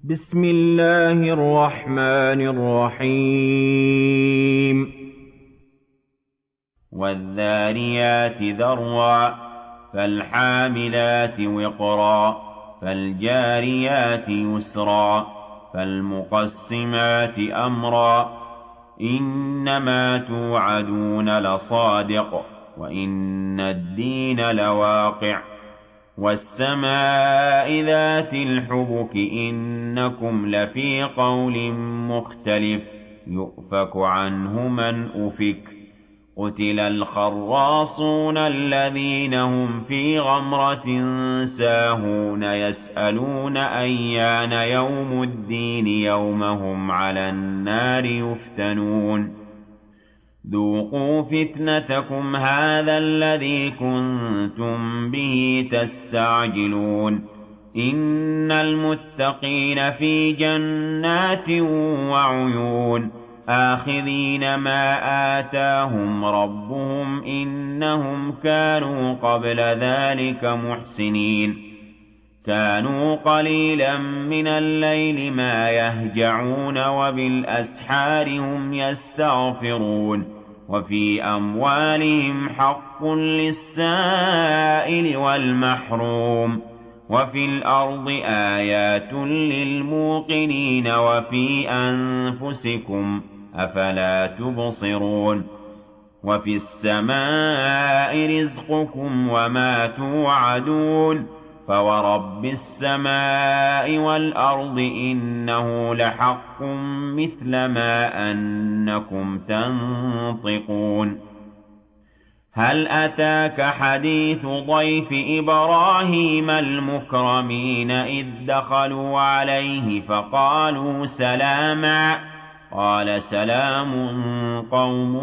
بسم الله الرحمن الرحيم وَالذَّارِيَاتِ ذَرْوًا فَالْحَامِلَاتِ وِقْرًا فَالْجَارِيَاتِ يُسْرًا فَالْمُقَسِّمَاتِ أَمْرًا إِنَّمَا تُوعَدُونَ لَصَادِقٌ وَإِنَّ الدِّينَ لَوَاقِعٌ وَالسَّمَاءِ ذَاتِ الْحُبُكِ إِنَّكُمْ لَفِي قَوْلٍ مُخْتَلِفٍ يُؤْفَكُ عَنْهُ مَنْ أُفِكَ قُتِلَ الْخَرَّاصُونَ الَّذِينَ هُمْ فِي غَمْرَةٍ سَاهُونَ يَسْأَلُونَ أَيَّانَ يَوْمُ الدِّينِ يَوْمَ هُمْ عَلَى النَّارِ يُفْتَنُونَ ذُوقُوا فِتْنَتَكُمْ هَٰذَا الَّذِي كُنتُم بِهِ تَسْتَعْجِلُونَ إِنَّ الْمُتَّقِينَ فِي جَنَّاتٍ وَعُيُونٍ آخِذِينَ مَا آتَاهُمْ رَبُّهُمْ إِنَّهُمْ كَانُوا قَبْلَ ذَٰلِكَ مُحْسِنِينَ كَانُوا قَلِيلًا مِّنَ اللَّيْلِ مَا يَهْجَعُونَ وَبِالْأَسْحَارِ هُمْ يَسْتَغْفِرُونَ وَفِي أَمْوَالِهِمْ حَقٌّ لِّلسَّائِلِ وَالْمَحْرُومِ وَفِي الْأَرْضِ آيَاتٌ لِّلْمُوقِنِينَ وَفِي أَنفُسِكُمْ ۚ أَفَلَا تُبْصِرُونَ وَفِي السَّمَاءِ رِزْقُكُمْ وَمَا تُوعَدُونَ فَوَرَبِّ السَّمَاءِ وَالْأَرْضِ إِنَّهُ لَحَقٌّ مِّثْلَ مَا أَنَّكُمْ تَنطِقُونَ هَلْ أَتَاكَ حَدِيثُ ضَيْفِ إِبْرَاهِيمَ الْمُكْرَمِينَ إِذْ دَخَلُوا عَلَيْهِ فَقَالُوا سَلَامًا قَالَ سَلَامٌ قَوْمٌ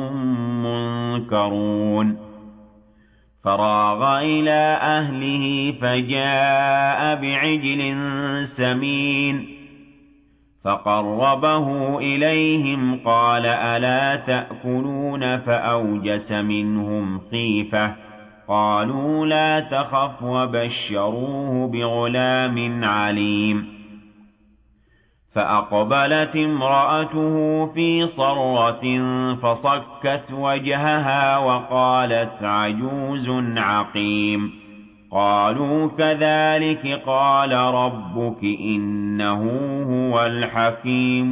مُّنكَرُونَ فَرَاغَ إِلَىٰ أَهْلِهِ فَجَاءَ بِعِجْلٍ سَمِينٍ فَقَرَّبَهُ إِلَيْهِمْ قَالَ أَلَا تَأْكُلُونَ فَأَوْجَسَ مِنْهُمْ خِيفَةً قَالُوا لَا تَخَفْ وَبَشَّرُوهُ بِغُلَامٍ عَلِيمٍ فَأَقْبَلَتِ امْرَأَتُهُ فِي صَرَّةٍ فَصَكَّتْ وَجْهَهَا وَقَالَتْ عَجُوزٌ عَقِيمٌ قَالُوا كَذَٰلِكِ قَالَ رَبُّكِ ۖ إِنَّهُ هُوَ الْحَكِيمُ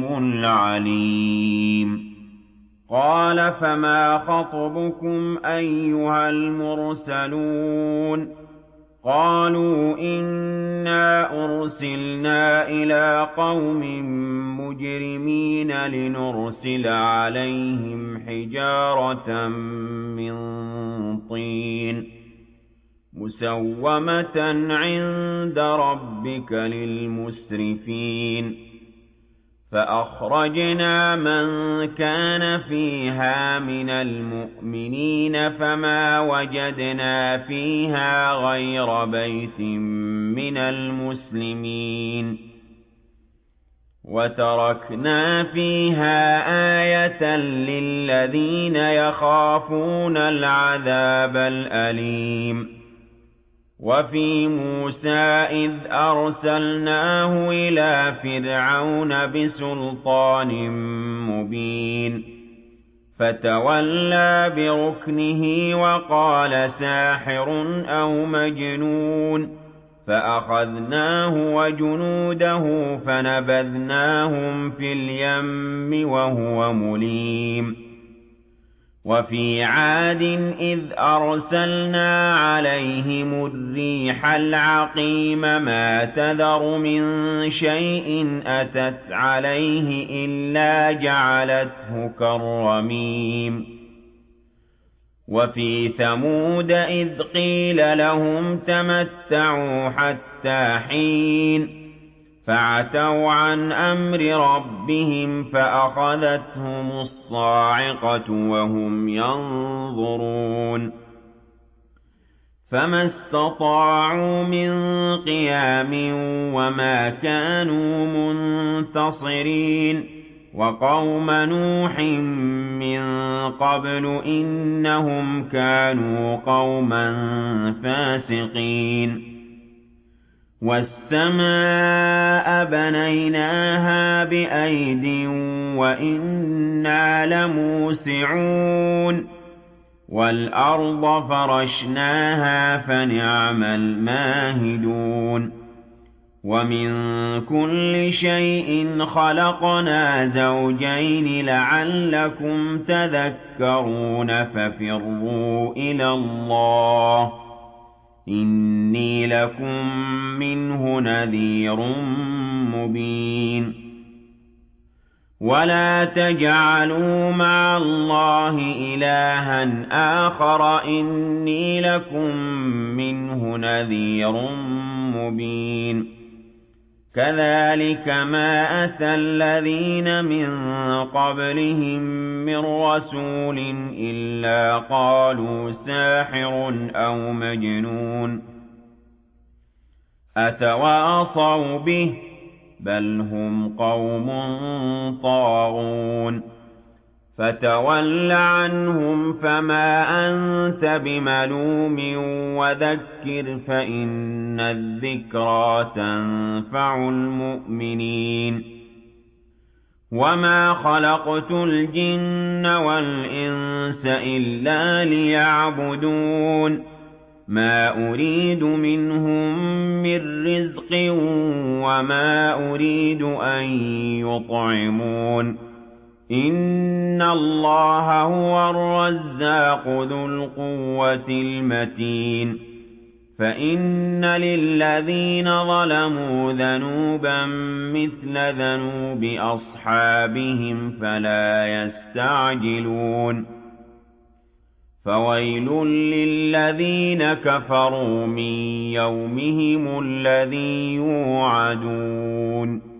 الْعَلِيمُ قَالَ فَمَا خَطْبُكُمْ أَيُّهَا الْمُرْسَلُونَ قَالُوا إِنَّا أُرْسِلْنَا إِلَىٰ قَوْمٍ مُّجْرِمِينَ لِنُرْسِلَ عَلَيْهِمْ حِجَارَةً مِّن طِينٍ مُّسَوَّمَةً عِندَ رَبِّكَ لِلْمُسْرِفِينَ فَأَخْرَجْنَا مَن كَانَ فِيهَا مِنَ الْمُؤْمِنِينَ فَمَا وَجَدْنَا فِيهَا غَيْرَ بَيْتٍ مِّنَ الْمُسْلِمِينَ وَتَرَكْنَا فِيهَا آيَةً لِّلَّذِينَ يَخَافُونَ الْعَذَابَ الْأَلِيمَ وَفِي مُوسَىٰ إِذْ أَرْسَلْنَاهُ إِلَىٰ فِرْعَوْنَ بِسُلْطَانٍ مُّبِينٍ فَتَوَلَّىٰ بِرُكْنِهِ وَقَالَ سَاحِرٌ أَوْ مَجْنُونٌ فَأَخَذْنَاهُ وَجُنُودَهُ فَنَبَذْنَاهُمْ فِي الْيَمِّ وَهُوَ مُلِيمٌ وَفِي عَادٍ إِذْ أَرْسَلْنَا عَلَيْهِمُ الرِّيحَ الْعَقِيمَ مَا تَذَرُ مِن شَيْءٍ أَتَتْ عَلَيْهِ إِلَّا جَعَلَتْهُ كَالرَّمِيمِ وَفِي ثَمُودَ إِذْ قِيلَ لَهُمْ تَمَتَّعُوا حَتَّىٰ حِينٍ فَعَتَوْا عَنْ أَمْرِ رَبِّهِمْ فَأَخَذَتْهُمُ الصَّاعِقَةُ وَهُمْ يَنظُرُونَ فَمَا اسْتَطَاعُوا مِن قِيَامٍ وَمَا كَانُوا مُنتَصِرِينَ وَقَوْمَ نُوحٍ مِّن قَبْلُ إِنَّهُمْ كَانُوا قَوْمًا فَاسِقِينَ وَالسَّمَاءَ بَنَيْنَاهَا بِأَيْدٍ وَإِنَّا لَمُوسِعُونَ وَالْأَرْضَ فَرَشْنَاهَا فَنِعْمَ الْمَاهِدُونَ وَمِن كُلِّ شَيْءٍ خَلَقْنَا زَوْجَيْنِ لَعَلَّكُمْ تَذَكَّرُونَ فَفِرُّوا إِلَى اللَّهِ إِنِّي لَكُم مِّنْهُ نَذِيرٌ مُّبِينٌ وَلَا تَجْعَلُوا مَعَ اللَّهِ إِلَٰهًا آخَرَ إِنِّي لَكُم مِّنْهُ نَذِيرٌ مُّبِينٌ كَذَٰلِكَ مَا أَتَى الَّذِينَ مِن قَبْلِهِم مِّن رَّسُولٍ إِلَّا قَالُوا سَاحِرٌ أَوْ مَجْنُونٌ أَتَوَاصَوْا بِهِ ۚ بَلْ هُمْ قَوْمٌ طَاغُونَ فَتَوَلَّ عَنْهُمْ فَمَا أَنتَ بِمَلُومٍ وَذَكِّرْ فَإِنَّ الذِّكْرَىٰ تَنفَعُ الْمُؤْمِنِينَ وَمَا خَلَقْتُ الْجِنَّ وَالْإِنسَ إِلَّا لِيَعْبُدُونِ مَا أُرِيدُ مِنْهُم مِّن رِّزْقٍ وَمَا أُرِيدُ أَن يُطْعِمُونِ إِنَّ اللَّهَ هُوَ الرَّزَّاقُ ذُو الْقُوَّةِ الْمَتِينُ فَإِنَّ لِلَّذِينَ ظَلَمُوا ذَنُوبًا مِّثْلَ ذَنُوبِ أَصْحَابِهِمْ فَلَا يَسْتَعْجِلُونِ فَوَيْلٌ لِّلَّذِينَ كَفَرُوا مِن يَوْمِهِمُ الَّذِي يُوعَدُونَ